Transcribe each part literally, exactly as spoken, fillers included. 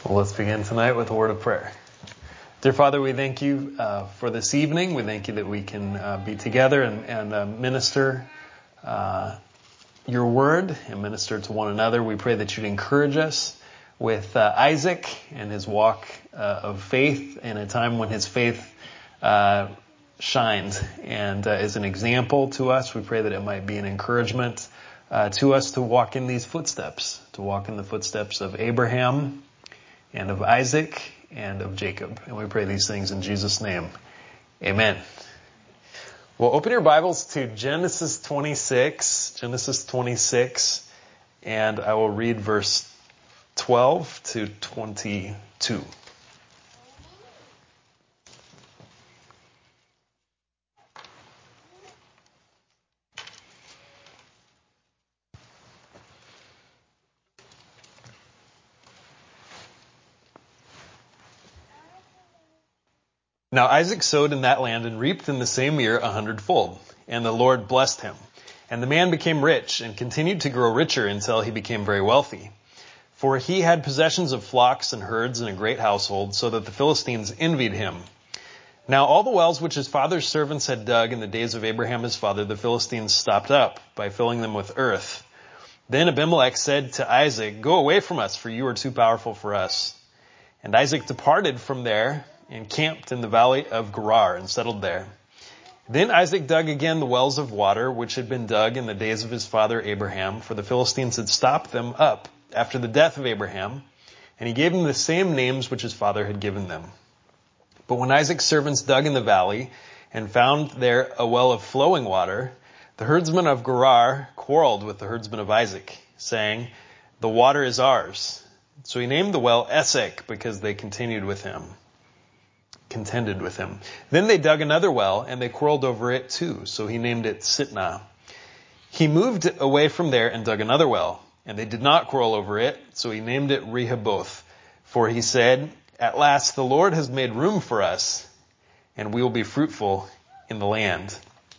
Well, let's begin tonight with a word of prayer. Dear Father, we thank you uh, for this evening. We thank you that we can uh, be together and, and uh, minister uh, your word and minister to one another. We pray that you'd encourage us with uh, Isaac and his walk uh, of faith in a time when his faith uh, shined and uh, is an example to us. We pray that it might be an encouragement uh, to us to walk in these footsteps, to walk in the footsteps of Abraham and of Isaac and of Jacob. And we pray these things in Jesus' name. Amen. Well, open your Bibles to Genesis twenty-six, Genesis twenty-six, and I will read verse twelve to twenty-two. Now Isaac sowed in that land and reaped in the same year a hundredfold, and the Lord blessed him. And the man became rich and continued to grow richer until he became very wealthy. For he had possessions of flocks and herds and a great household, so that the Philistines envied him. Now all the wells which his father's servants had dug in the days of Abraham his father, the Philistines stopped up by filling them with earth. Then Abimelech said to Isaac, "Go away from us, for you are too powerful for us." And Isaac departed from there and camped in the valley of Gerar and settled there. Then Isaac dug again the wells of water which had been dug in the days of his father Abraham, for the Philistines had stopped them up after the death of Abraham, and he gave them the same names which his father had given them. But when Isaac's servants dug in the valley and found there a well of flowing water, the herdsmen of Gerar quarreled with the herdsmen of Isaac, saying, "The water is ours." So he named the well Esek, because they continued with him. contended with him. Then they dug another well, and they quarreled over it too, so he named it Sitnah. He moved away from there and dug another well, and they did not quarrel over it, so he named it Rehoboth. For he said, "At last the Lord has made room for us, and we will be fruitful in the land."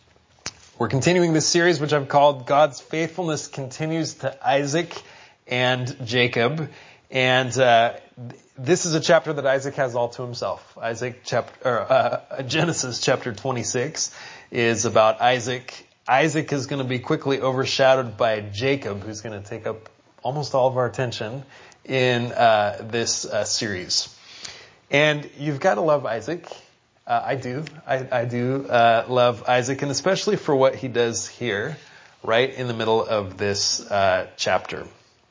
We're continuing this series, which I've called God's Faithfulness Continues to Isaac and Jacob. And uh, this is a chapter that Isaac has all to himself. Isaac chapter, or, uh, Genesis chapter twenty-six is about Isaac. Isaac is going to be quickly overshadowed by Jacob, who's going to take up almost all of our attention in uh, this uh, series. And you've got to love Isaac. Uh, I do. I, I do uh, love Isaac, and especially for what he does here, right in the middle of this uh, chapter.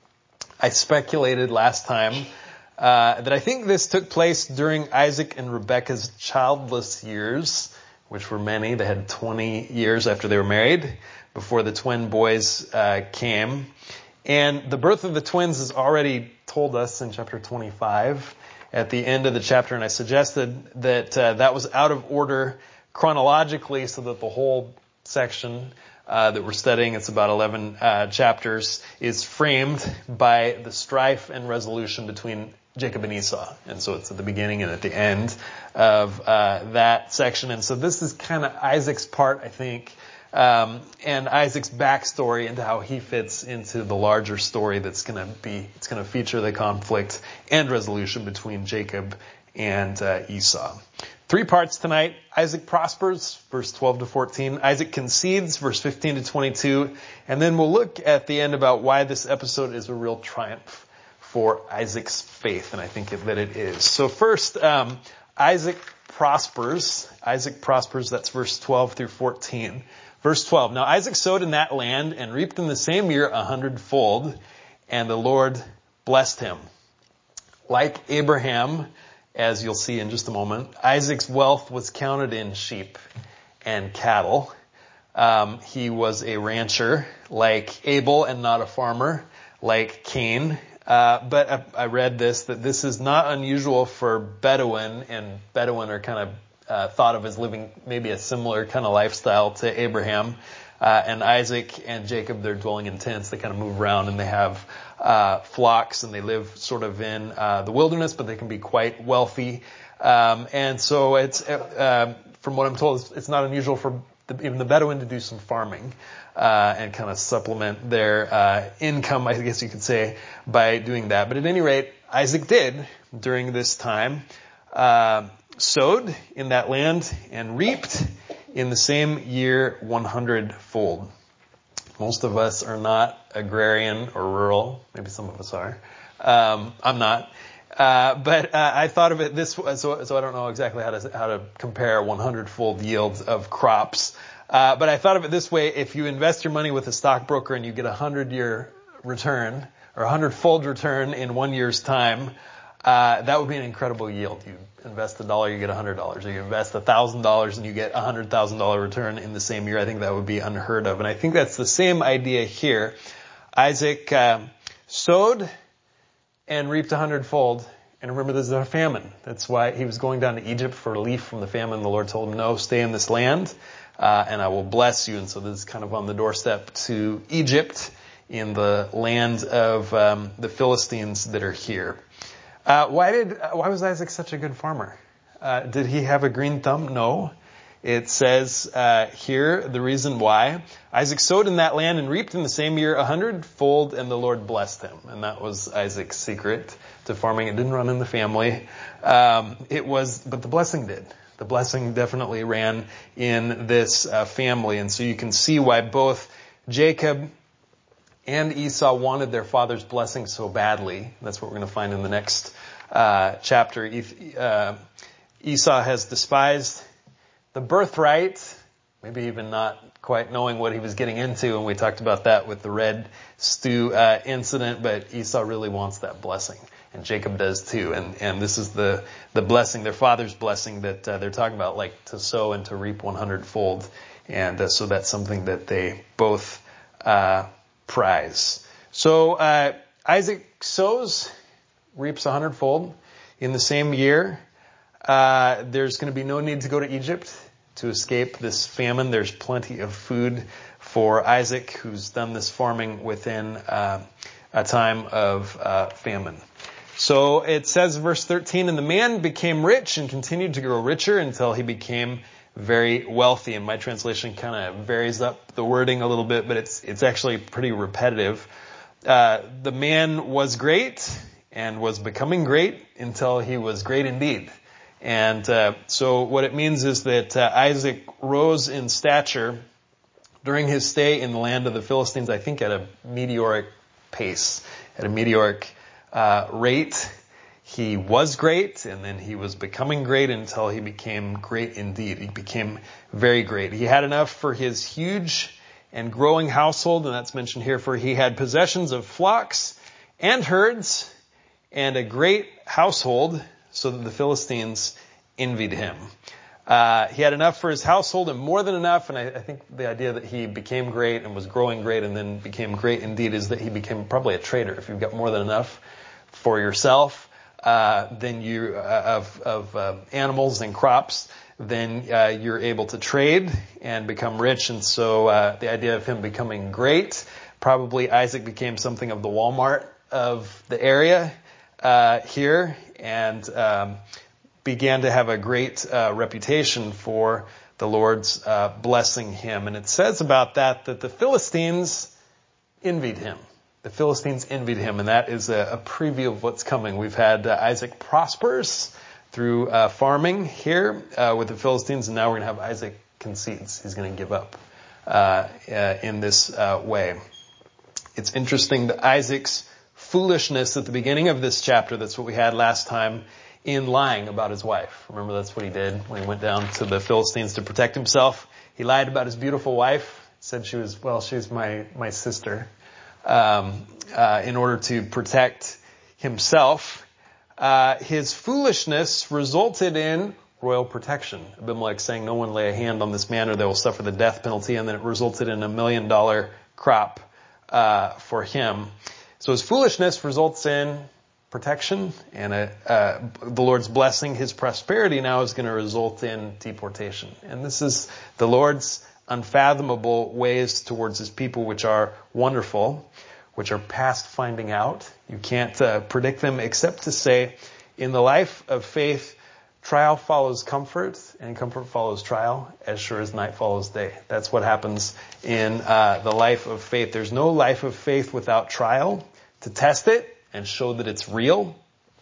I speculated last time uh, that I think this took place during Isaac and Rebekah's childless years, which were many. They had twenty years after they were married, before the twin boys uh, came. And the birth of the twins is already told us in chapter twenty-five at the end of the chapter. And I suggested that uh, that was out of order chronologically, so that the whole section Uh, that we're studying, it's about eleven uh, chapters, is framed by the strife and resolution between Jacob and Esau. And so it's at the beginning and at the end of uh, that section. And so this is kind of Isaac's part, I think, um, and Isaac's backstory into how he fits into the larger story that's going to be, it's going to feature the conflict and resolution between Jacob and uh, Esau. Three parts tonight. Isaac prospers, verse twelve to fourteen. Isaac concedes, verse fifteen to twenty-two. And then we'll look at the end about why this episode is a real triumph for Isaac's faith. And I think that it is. So first, um, Isaac prospers. Isaac prospers. That's verse twelve through fourteen. Verse twelve. Now Isaac sowed in that land and reaped in the same year a hundredfold, and the Lord blessed him. Like Abraham, as you'll see in just a moment, Isaac's wealth was counted in sheep and cattle. Um, he was a rancher like Abel and not a farmer like Cain. Uh, but I, I read this, that this is not unusual for Bedouin, and Bedouin are kind of uh, thought of as living maybe a similar kind of lifestyle to Abraham. Uh, and Isaac and Jacob, they're dwelling in tents. They kind of move around, and they have uh, flocks, and they live sort of in uh, the wilderness, but they can be quite wealthy. Um, and so it's, uh, from what I'm told, it's, it's not unusual for the, even the Bedouin to do some farming uh, and kind of supplement their uh, income, I guess you could say, by doing that. But at any rate, Isaac did during this time, uh, sowed in that land and reaped in the same year one hundred fold. Most of us are not agrarian or rural. Maybe some of us are. Um, I'm not. Uh, but uh, I thought of it this way, so, so I don't know exactly how to how to compare one hundred fold yields of crops. Uh, but I thought of it this way: if you invest your money with a stockbroker and you get a hundred year return or a hundred fold return in one year's time, uh, that would be an incredible yield. You invest a dollar, you get a hundred dollars. Or you invest a thousand dollars and you get a hundred thousand dollar return in the same year. I think that would be unheard of. And I think that's the same idea here. Isaac uh, sowed and reaped a hundredfold. And remember, this is a famine. That's why he was going down to Egypt for relief from the famine. The Lord told him, no, stay in this land, uh, and I will bless you. And so this is kind of on the doorstep to Egypt, in the land of um, the Philistines that are here. Uh, why did why was Isaac such a good farmer? Uh, did he have a green thumb? No. It says uh, here the reason why. Isaac sowed in that land and reaped in the same year a hundredfold, and the Lord blessed him. And that was Isaac's secret to farming. It didn't run in the family. Um, it was, but the blessing did. The blessing definitely ran in this uh, family. And so you can see why both Jacob and Esau wanted their father's blessing so badly. That's what we're going to find in the next uh, chapter. Uh, Esau has despised the birthright, maybe even not quite knowing what he was getting into, and we talked about that with the red stew uh, incident, but Esau really wants that blessing, and Jacob does too, and, and this is the, the blessing, their father's blessing that uh, they're talking about, like to sow and to reap one hundred fold, and uh, so that's something that they both uh, prize. So uh, Isaac sows, reaps a hundredfold in the same year. Uh, there's going to be no need to go to Egypt to escape this famine. There's plenty of food for Isaac, who's done this farming within uh, a time of uh, famine. So it says, verse thirteen, and the man became rich and continued to grow richer until he became very wealthy. And my translation kind of varies up the wording a little bit, but it's it's actually pretty repetitive. Uh, the man was great and was becoming great until he was great indeed. And uh, so what it means is that uh, Isaac rose in stature during his stay in the land of the Philistines, I think at a meteoric pace, at a meteoric uh, rate. He was great, and then he was becoming great until he became great indeed. He became very great. He had enough for his huge and growing household, and that's mentioned here, for he had possessions of flocks and herds and a great household, so that the Philistines envied him. Uh, he had enough for his household and more than enough, and I, I think the idea that he became great and was growing great and then became great indeed is that he became probably a trader. If you've got more than enough for yourself, uh, then you, uh, of, of uh, animals and crops, then uh, you're able to trade and become rich. And so uh, the idea of him becoming great, probably Isaac became something of the Walmart of the area uh, here, and um, began to have a great uh, reputation for the Lord's uh, blessing him. And it says about that that the Philistines envied him. The Philistines envied him, and that is a, a preview of what's coming. We've had uh, Isaac prospers through uh, farming here uh, with the Philistines, and now we're going to have Isaac concedes. He's going to give up uh, uh, in this uh, way. It's interesting that Isaac's foolishness at the beginning of this chapter, that's what we had last time, in lying about his wife. Remember, that's what he did when he went down to the Philistines to protect himself. He lied about his beautiful wife, said she was, well, she's my, my sister, um, uh, in order to protect himself. Uh, his foolishness resulted in royal protection. Abimelech saying, no one lay a hand on this man or they will suffer the death penalty. And then it resulted in a million dollar crop, uh, for him. So his foolishness results in protection and a, uh, the Lord's blessing. His prosperity now is going to result in deportation. And this is the Lord's unfathomable ways towards his people, which are wonderful, which are past finding out. You can't uh, predict them except to say, in the life of faith, trial follows comfort and comfort follows trial, as sure as night follows day. That's what happens in uh, the life of faith. There's no life of faith without trial to test it and show that it's real.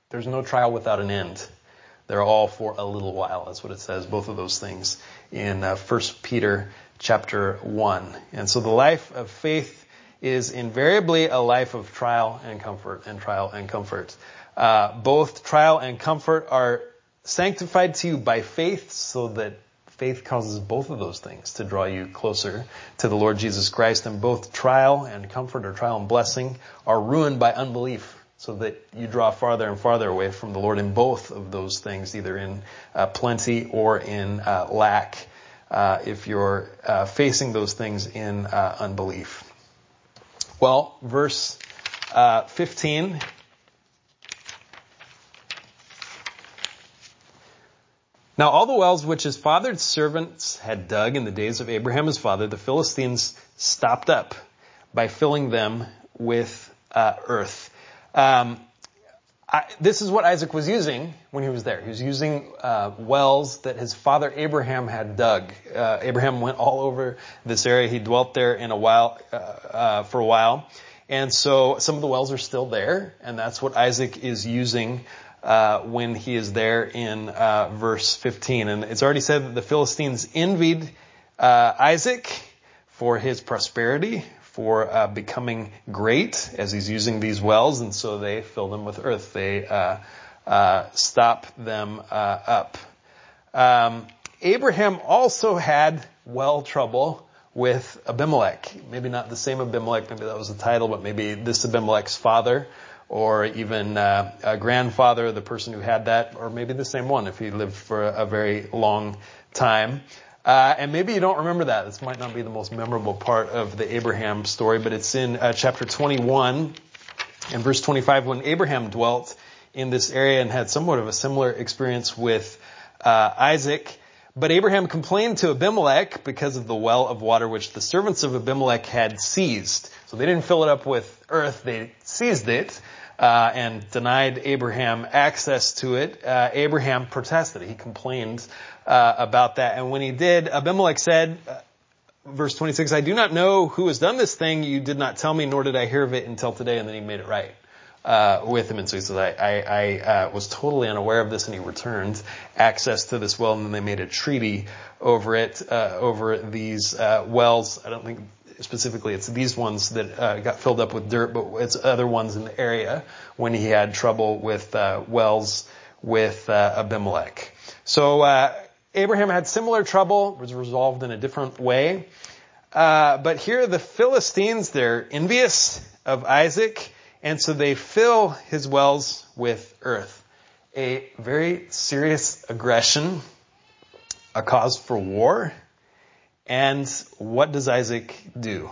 There's no trial without an end. They're all for a little while. That's what it says, both of those things in uh, First Peter chapter one. And so the life of faith is invariably a life of trial and comfort and trial and comfort. Uh, both trial and comfort are sanctified to you by faith, so that faith causes both of those things to draw you closer to the Lord Jesus Christ. And both trial and comfort, or trial and blessing, are ruined by unbelief, so that you draw farther and farther away from the Lord in both of those things, either in uh, plenty or in uh, lack, uh, if you're uh, facing those things in uh, unbelief. Well, verse uh, fifteen. Now all the wells which his father's servants had dug in the days of Abraham his father, the Philistines stopped up by filling them with uh, earth. Um, I, this is what Isaac was using when he was there. He was using uh, wells that his father Abraham had dug. Uh, Abraham went all over this area. He dwelt there in a while, uh, uh, for a while. And so some of the wells are still there, and that's what Isaac is using uh, when he is there in uh, verse fifteen. And it's already said that the Philistines envied uh, Isaac for his prosperity, for uh, becoming great as he's using these wells, and so they fill them with earth. They uh, uh, stop them uh, up. Um, Abraham also had well trouble with Abimelech. Maybe not the same Abimelech, maybe that was the title, but maybe this Abimelech's father, or even uh, a grandfather, the person who had that, or maybe the same one if he lived for a, a very long time. Uh, and maybe you don't remember that. This might not be the most memorable part of the Abraham story, but it's in uh, chapter twenty-one and verse twenty-five, when Abraham dwelt in this area and had somewhat of a similar experience with uh, Isaac. But Abraham complained to Abimelech because of the well of water which the servants of Abimelech had seized. So they didn't fill it up with earth, they seized it. Uh, and denied Abraham access to it. Uh, Abraham protested. He complained uh, about that. And when he did, Abimelech said, uh, verse twenty-six, I do not know who has done this thing. You did not tell me, nor did I hear of it until today. And then he made it right uh, with him. And so he says, I, I, I uh, was totally unaware of this. And he returned access to this well. And then they made a treaty over it, uh, over these uh, wells. I don't think specifically it's these ones that uh, got filled up with dirt, but it's other ones in the area when he had trouble with uh, wells with uh, Abimelech. So uh, Abraham had similar trouble, was resolved in a different way. Uh, but here the Philistines, they're envious of Isaac, and so they fill his wells with earth. A very serious aggression, a cause for war. And what does Isaac do?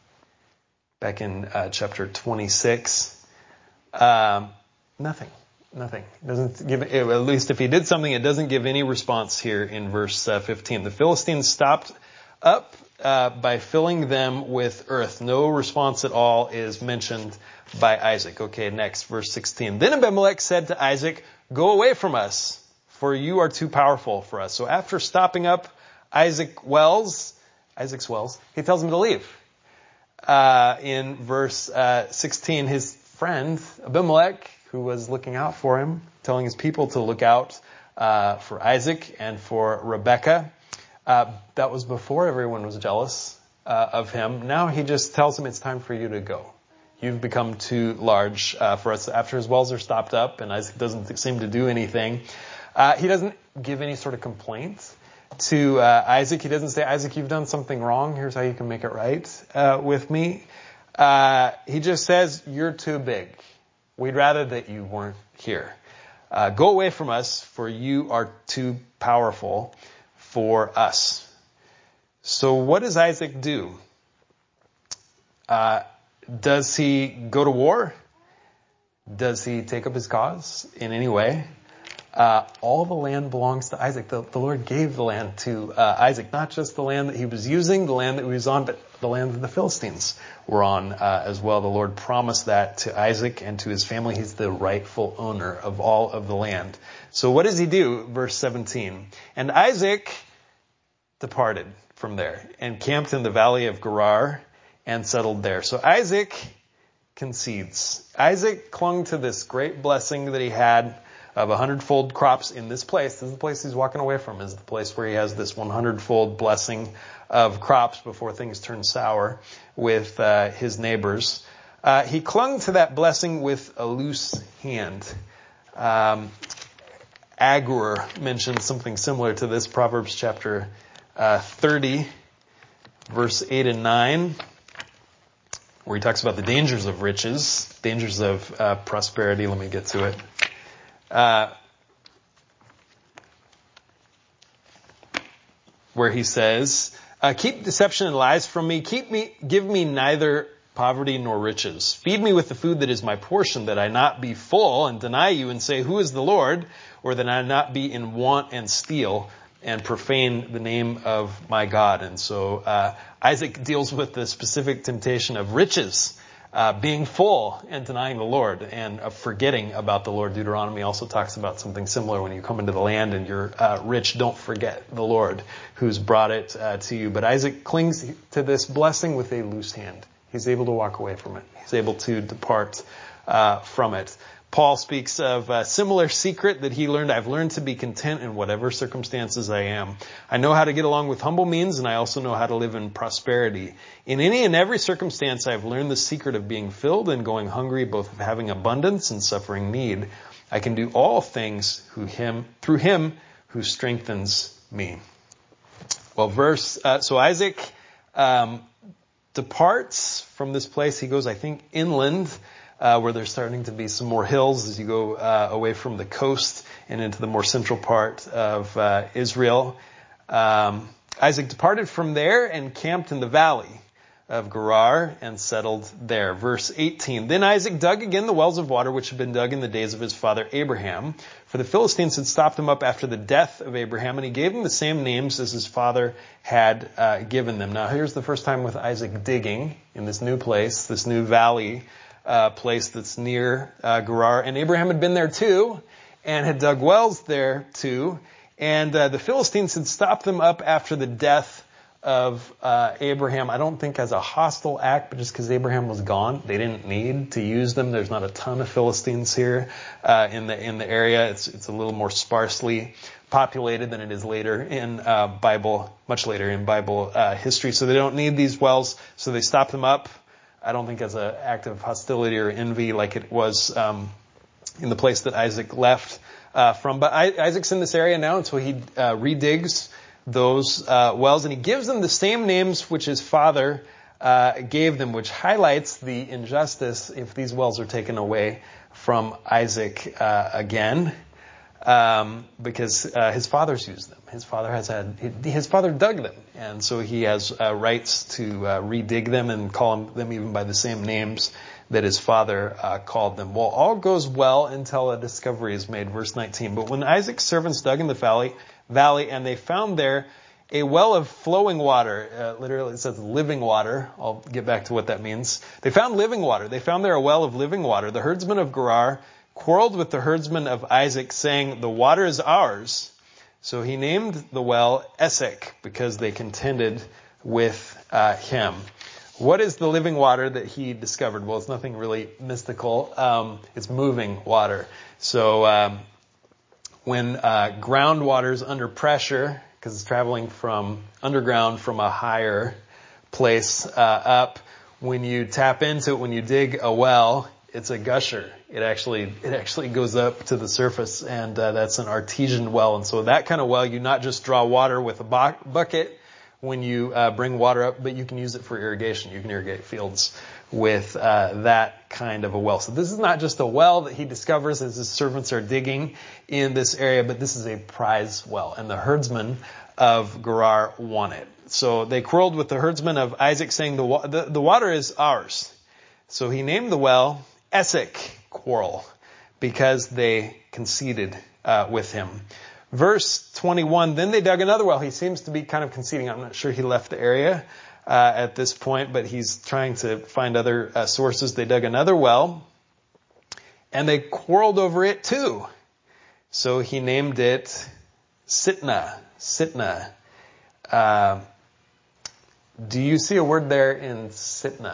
Back in uh, chapter twenty-six, um, nothing, nothing. It doesn't give. At least if he did something, it doesn't give any response here in verse uh, fifteen. The Philistines stopped up uh, by filling them with earth. No response at all is mentioned by Isaac. Okay, next, verse sixteen. Then Abimelech said to Isaac, "Go away from us, for you are too powerful for us." So after stopping up Isaac wells, Isaac's wells, he tells him to leave. Uh, in verse uh, sixteen, his friend Abimelech, who was looking out for him, telling his people to look out uh, for Isaac and for Rebekah. Uh, that was before everyone was jealous uh, of him. Now he just tells him it's time for you to go. You've become too large uh, for us. After his wells are stopped up and Isaac doesn't seem to do anything, uh, he doesn't give any sort of complaint to uh, Isaac. He doesn't say, Isaac, you've done something wrong. Here's how you can make it right uh, with me. Uh, he just says, you're too big. We'd rather that you weren't here. Uh, go away from us, for you are too powerful for us. So what does Isaac do? Uh, does he go to war? Does he take up his cause in any way? Uh, all the land belongs to Isaac. The, the Lord gave the land to uh, Isaac, not just the land that he was using, the land that he was on, but the land that the Philistines were on uh, as well. The Lord promised that to Isaac and to his family. He's the rightful owner of all of the land. So what does he do? Verse seventeen. And Isaac departed from there and camped in the valley of Gerar and settled there. So Isaac concedes. Isaac clung to this great blessing that he had of a hundredfold crops in this place. This is the place he's walking away from, is the place where he has this one hundredfold blessing of crops before things turn sour with uh, his neighbors. Uh, he clung to that blessing with a loose hand. Um, Agur mentions something similar to this, Proverbs chapter uh, thirty, verse eight and nine, where he talks about the dangers of riches, dangers of uh, prosperity. Let me get to it. Uh, where he says, uh, keep deception and lies from me. Keep me, give me neither poverty nor riches. Feed me with the food that is my portion, that I not be full and deny you and say, who is the Lord? Or that I not be in want and steal and profane the name of my God. And so, uh, Isaac deals with the specific temptation of riches, Uh, being full and denying the Lord, and of forgetting about the Lord. Deuteronomy also talks about something similar. When you come into the land and you're uh, rich, don't forget the Lord who's brought it uh, to you. But Isaac clings to this blessing with a loose hand. He's able to walk away from it. He's able to depart uh, from it. Paul speaks of a similar secret that he learned. I've learned to be content in whatever circumstances I am. I know how to get along with humble means, and I also know how to live in prosperity. In any and every circumstance, I've learned the secret of being filled and going hungry, both of having abundance and suffering need. I can do all things through him, through him who strengthens me. Well, verse, uh, so Isaac um, departs from this place. He goes, I think, inland, Uh, where there's starting to be some more hills as you go uh, away from the coast and into the more central part of uh, Israel. Um, Isaac departed from there and camped in the valley of Gerar and settled there. Verse eighteen, then Isaac dug again the wells of water which had been dug in the days of his father Abraham, for the Philistines had stopped them up after the death of Abraham, and he gave them the same names as his father had uh, given them. Now here's the first time with Isaac digging in this new place, this new valley Uh, place that's near uh, Gerar, and Abraham had been there too, and had dug wells there too, and uh, the Philistines had stopped them up after the death of uh, Abraham. I don't think as a hostile act, but just because Abraham was gone, they didn't need to use them. There's not a ton of Philistines here uh, in the in the area. It's it's a little more sparsely populated than it is later in uh, Bible, much later in Bible uh, history. So they don't need these wells, so they stop them up. I don't think as an act of hostility or envy like it was um, in the place that Isaac left uh, from. But I, Isaac's in this area now, and so he uh, redigs those uh, wells, and he gives them the same names which his father uh, gave them, which highlights the injustice if these wells are taken away from Isaac uh, again, um, because uh, his father's used them. His father has had, his father dug them, and so he has uh, rights to uh, redig them and call them even by the same names that his father uh, called them. Well, all goes well until a discovery is made. Verse nineteen. But when Isaac's servants dug in the valley, valley, and they found there a well of flowing water, uh, literally it says living water. I'll get back to what that means. They found living water. They found there a well of living water. The herdsmen of Gerar quarreled with the herdsmen of Isaac, saying, the water is ours. So he named the well Esek, because they contended with uh, him. What is the living water that he discovered? Well, it's nothing really mystical. Um, it's moving water. So um, when uh, groundwater is under pressure, because it's traveling from underground from a higher place uh, up, when you tap into it, when you dig a well, it's a gusher. It actually, it actually goes up to the surface, and uh, that's an artesian well. And so that kind of well, you not just draw water with a bu- bucket when you uh, bring water up, but you can use it for irrigation. You can irrigate fields with uh, that kind of a well. So this is not just a well that he discovers as his servants are digging in this area, but this is a prize well, and the herdsmen of Gerar want it. So they quarreled with the herdsmen of Isaac, saying the, wa- the, the water is ours. So he named the well Esek, quarrel, because they conceded uh, with him. Verse twenty-one, then they dug another well. He seems to be kind of conceding. I'm not sure he left the area uh, at this point, but he's trying to find other uh, sources. They dug another well, and they quarreled over it too. So he named it Sitnah. Sitnah. Uh, do you see a word there in Sitnah?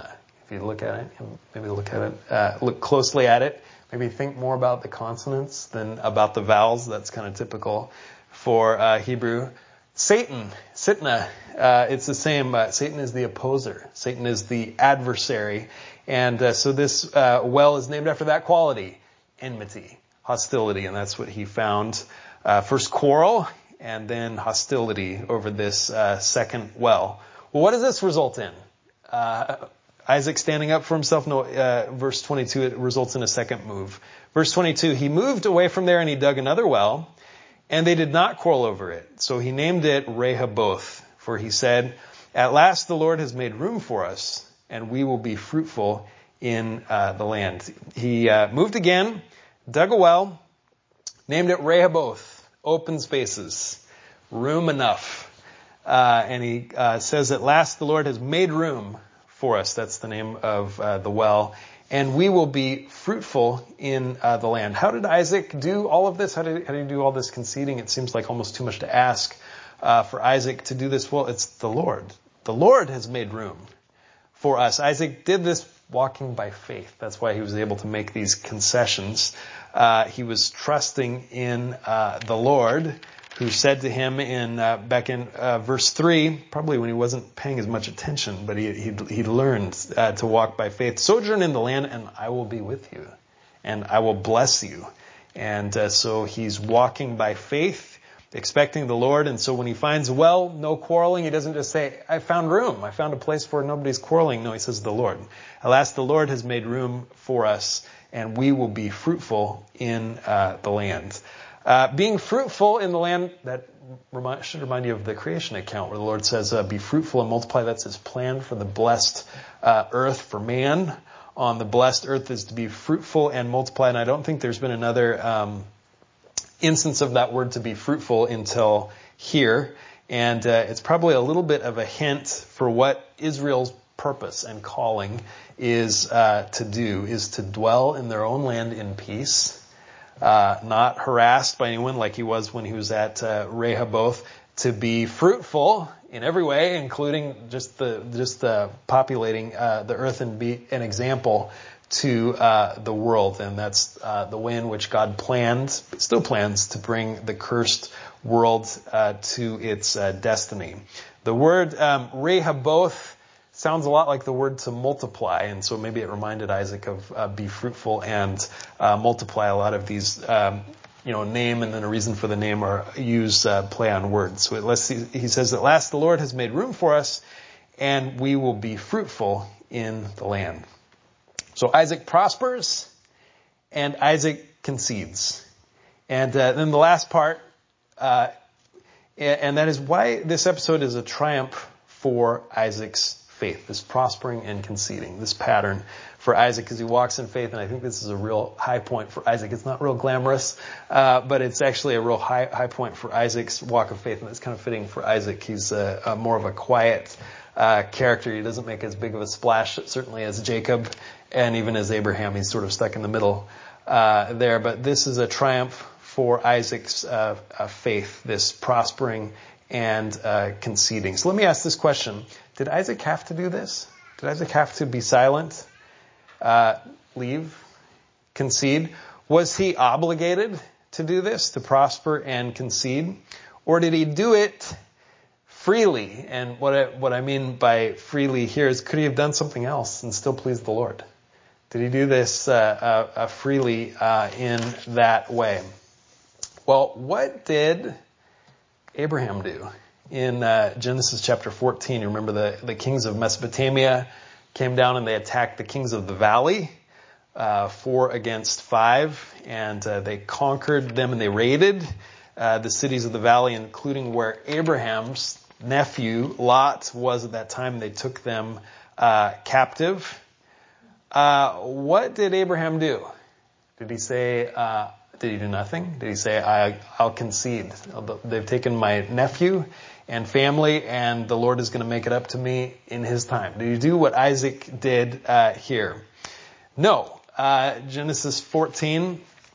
If you look at it, maybe look at it, uh, look closely at it. Maybe think more about the consonants than about the vowels. That's kind of typical for uh, Hebrew. Satan, Sitna, uh, it's the same. Uh, Satan is the opposer. Satan is the adversary. And uh, so this uh, well is named after that quality, enmity, hostility. And that's what he found. Uh, first quarrel, and then hostility over this uh, second well. Well, what does this result in? Uh, Isaac standing up for himself? No, uh, verse twenty-two, it results in a second move. Verse twenty-two, he moved away from there and he dug another well, and they did not quarrel over it. So he named it Rehoboth, for he said, at last the Lord has made room for us, and we will be fruitful in uh, the land. He uh, moved again, dug a well, named it Rehoboth, open spaces, room enough. Uh, and he uh, says, at last the Lord has made room for us. That's the name of uh, the well. And we will be fruitful in uh, the land. How did Isaac do all of this? How did, how did he do all this conceding? It seems like almost too much to ask uh, for Isaac to do this. Well, it's the Lord. The Lord has made room for us. Isaac did this walking by faith. That's why he was able to make these concessions. Uh, he was trusting in uh, the Lord, who said to him in uh, back in uh, verse three, probably when he wasn't paying as much attention, but he he, he learned uh, to walk by faith. Sojourn in the land, and I will be with you, and I will bless you. And uh, so he's walking by faith, expecting the Lord. And so when he finds a well, no quarreling, he doesn't just say, I found room. I found a place where nobody's quarreling. No, he says the Lord. Alas, the Lord has made room for us, and we will be fruitful in uh, the land. Uh, being fruitful in the land, that remind, should remind you of the creation account where the Lord says, uh, be fruitful and multiply. That's his plan for the blessed uh, earth for man. On the blessed earth is to be fruitful and multiply. And I don't think there's been another um, instance of that word to be fruitful until here. And uh, it's probably a little bit of a hint for what Israel's purpose and calling is uh, to do, is to dwell in their own land in peace. Uh, not harassed by anyone like he was when he was at uh, Rehoboth, to be fruitful in every way, including just the just the populating uh, the earth and be an example to uh, the world. And that's uh, the way in which God planned, still plans, to bring the cursed world uh, to its uh, destiny. The word um, Rehoboth sounds a lot like the word to multiply, and so maybe it reminded Isaac of uh, be fruitful and uh, multiply. A lot of these, um, you know, name and then a reason for the name are use uh, play on words. So it, let's see, he says, at last the Lord has made room for us, and we will be fruitful in the land. So Isaac prospers, and Isaac concedes. And uh, then the last part, uh, and that is why this episode is a triumph for Isaac's faith, this prospering and conceding, this pattern for Isaac as he walks in faith. And I think this is a real high point for Isaac. It's not real glamorous, uh, but it's actually a real high high point for Isaac's walk of faith. And it's kind of fitting for Isaac. He's a, a more of a quiet uh, character. He doesn't make as big of a splash, certainly as Jacob and even as Abraham. He's sort of stuck in the middle uh, there. But this is a triumph for Isaac's uh, uh, faith, this prospering and uh, conceding. So let me ask this question. Did Isaac have to do this? Did Isaac have to be silent, uh, leave, concede? Was he obligated to do this, to prosper and concede? Or did he do it freely? And what I, what I mean by freely here is, could he have done something else and still please the Lord? Did he do this uh, uh, freely uh, in that way? Well, what did Abraham do? In uh, Genesis chapter fourteen, you remember the, the kings of Mesopotamia came down and they attacked the kings of the valley, uh, four against five, and uh, they conquered them and they raided uh, the cities of the valley, including where Abraham's nephew Lot was at that time. They took them uh, captive. Uh, what did Abraham do? Did he say, uh, did he do nothing? Did he say, I, I'll concede? They've taken my nephew and family, and the Lord is going to make it up to me in his time. Did he do what Isaac did uh, here? No. Uh, Genesis fourteen,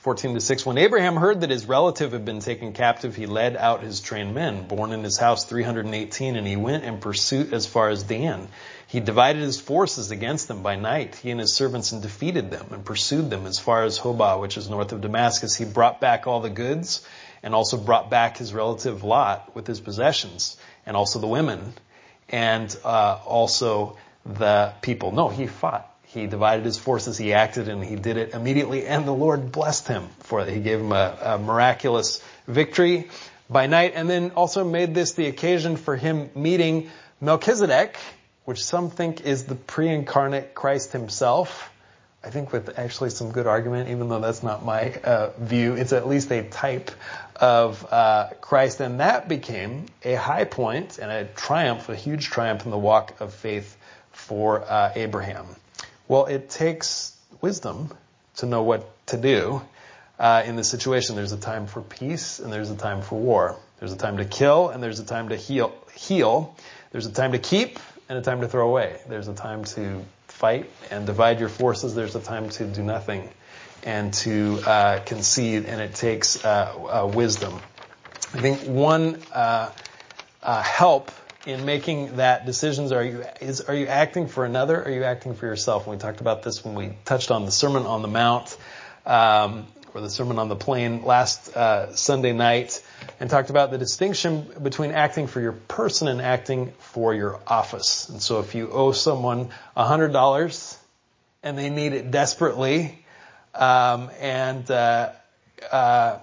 fourteen to six, when Abraham heard that his relative had been taken captive, he led out his trained men, born in his house three hundred eighteen, and he went in pursuit as far as Dan. He divided his forces against them by night, he and his servants, and defeated them and pursued them as far as Hobah, which is north of Damascus. He brought back all the goods and also brought back his relative Lot with his possessions, and also the women, and uh, also the people. No, he fought. He divided his forces, he acted, and he did it immediately, and the Lord blessed him for it. He gave him a, a miraculous victory by night, and then also made this the occasion for him meeting Melchizedek, which some think is the pre-incarnate Christ himself. I think with actually some good argument, even though that's not my uh, view, it's at least a type of uh, Christ, and that became a high point and a triumph, a huge triumph in the walk of faith for uh, Abraham. Well, it takes wisdom to know what to do uh, in this situation. There's a time for peace and there's a time for war. There's a time to kill and there's a time to heal. heal. There's a time to keep and a time to throw away. There's a time to fight and divide your forces. There's a time to do nothing and to uh, concede, and it takes uh, uh, wisdom. I think one uh, uh, help in making that decisions, are you is are you acting for another, or are you acting for yourself? And we talked about this when we touched on the Sermon on the Mount, um, or the Sermon on the Plain last uh, Sunday night, and talked about the distinction between acting for your person and acting for your office. And so if you owe someone one hundred dollars and they need it desperately, um, and uh, uh,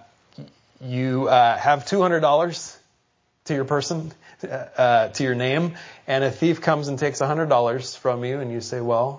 you uh, have two hundred dollars to your person, Uh, to your name, and a thief comes and takes one hundred dollars from you, and you say, well,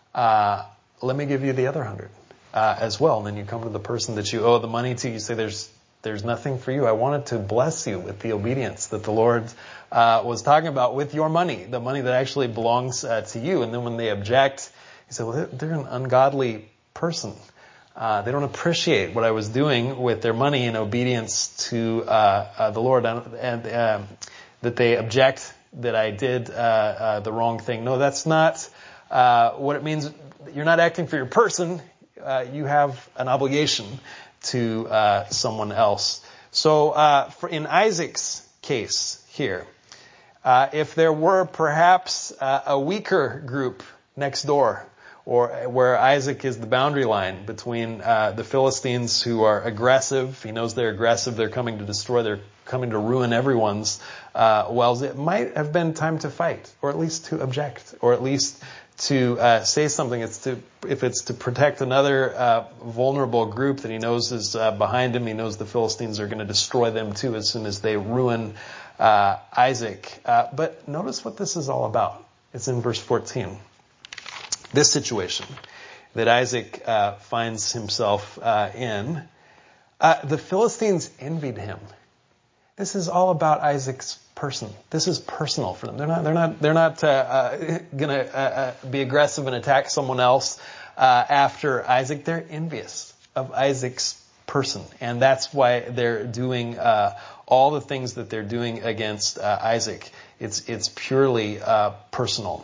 uh, let me give you the other one hundred uh, as well. And then you come to the person that you owe the money to, you say, there's there's nothing for you. I wanted to bless you with the obedience that the Lord uh, was talking about with your money, the money that actually belongs uh, to you. And then when they object, you say, well, they're, they're an ungodly person. Uh, they don't appreciate what I was doing with their money in obedience to uh, uh, the Lord. And, and um, that they object that I did uh, uh, the wrong thing. No, that's not uh, what it means. You're not acting for your person. Uh, you have an obligation to uh, someone else. So uh, for in Isaac's case here, uh, if there were perhaps uh, a weaker group next door, or where Isaac is the boundary line between uh, the Philistines, who are aggressive. He knows they're aggressive. They're coming to destroy. They're coming to ruin everyone's uh, wells. It might have been time to fight, or at least to object, or at least to uh, say something. It's to if it's to protect another uh, vulnerable group that he knows is uh, behind him. He knows the Philistines are going to destroy them too as soon as they ruin uh, Isaac. Uh, but notice what this is all about. It's in verse fourteen. This situation that Isaac uh, finds himself uh, in, uh, the Philistines envied him. This is all about Isaac's person. This is personal for them. They're not. They're not. They're not uh, uh, going to uh, uh, be aggressive and attack someone else uh, after Isaac. They're envious of Isaac's person, and that's why they're doing uh, all the things that they're doing against uh, Isaac. It's it's purely uh, personal.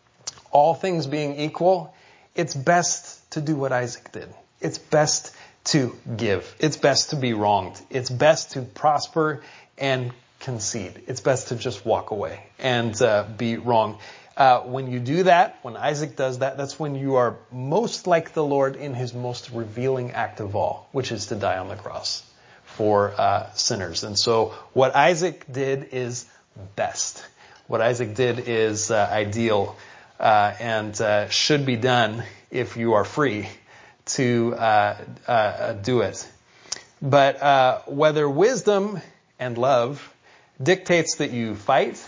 All things being equal, it's best to do what Isaac did. It's best to give. It's best to be wronged. It's best to prosper and concede. It's best to just walk away and uh, be wrong. Uh, when you do that, when Isaac does that, that's when you are most like the Lord in his most revealing act of all, which is to die on the cross for uh, sinners. And so what Isaac did is best. What Isaac did is uh, ideal. Uh, and uh, should be done if you are free to uh, uh, do it. But uh, whether wisdom and love dictates that you fight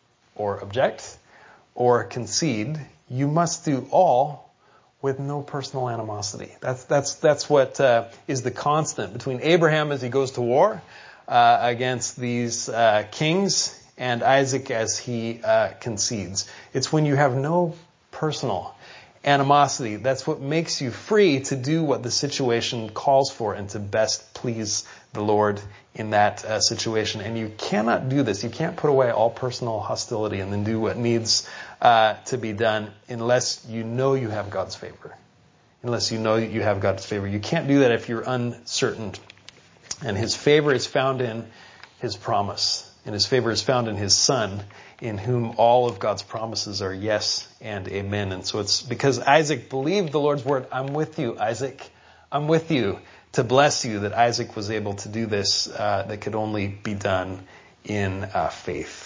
or object or concede, you must do all with no personal animosity. That's that's that's what uh, is the constant between Abraham as he goes to war uh, against these uh, kings, and Isaac as he uh, concedes. It's when you have no personal animosity. That's what makes you free to do what the situation calls for and to best please the Lord in that uh, situation. And you cannot do this. You can't put away all personal hostility and then do what needs uh, to be done unless you know you have God's favor. unless you know you have God's favor. You can't do that if you're uncertain. And his favor is found in his promise. And his favor is found in his Son, in whom all of God's promises are yes and amen. And so it's because Isaac believed the Lord's word, I'm with you, Isaac. I'm with you to bless you, that Isaac was able to do this uh, that could only be done in uh, faith.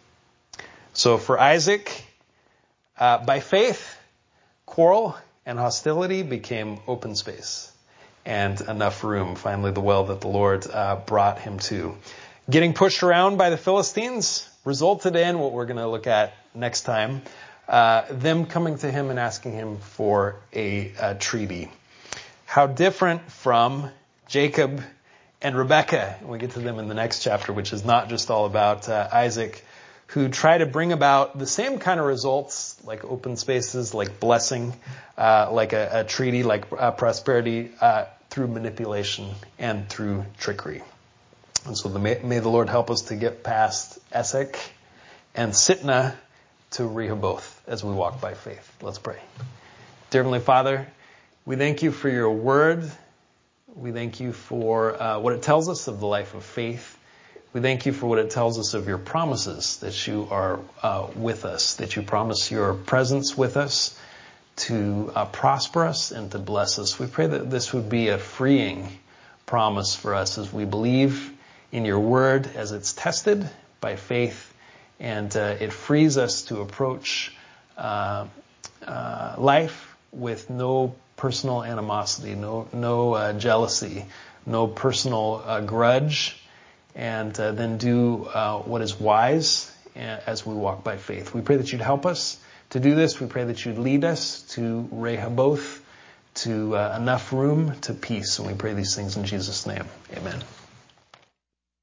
So for Isaac, uh, by faith, quarrel and hostility became open space and enough room. Finally, the well that the Lord uh, brought him to. Getting pushed around by the Philistines resulted in what we're going to look at next time, uh, them coming to him and asking him for a, a treaty. How different from Jacob and Rebekah. We get to them in the next chapter, which is not just all about uh, Isaac, who try to bring about the same kind of results, like open spaces, like blessing, uh, like a, a treaty, like uh, prosperity, uh, through manipulation and through trickery. And so the, may, may the Lord help us to get past Esek and Sitnah to Rehoboth as we walk by faith. Let's pray. Dear Heavenly Father, we thank you for your word. We thank you for uh, what it tells us of the life of faith. We thank you for what it tells us of your promises, that you are uh, with us, that you promise your presence with us to uh, prosper us and to bless us. We pray that this would be a freeing promise for us as we believe in your word, as it's tested by faith, and uh, it frees us to approach uh, uh, life with no personal animosity, no no uh, jealousy, no personal uh, grudge, and uh, then do uh, what is wise as we walk by faith. We pray that you'd help us to do this. We pray that you'd lead us to Rehoboth, to uh, enough room, to peace. And we pray these things in Jesus' name. Amen.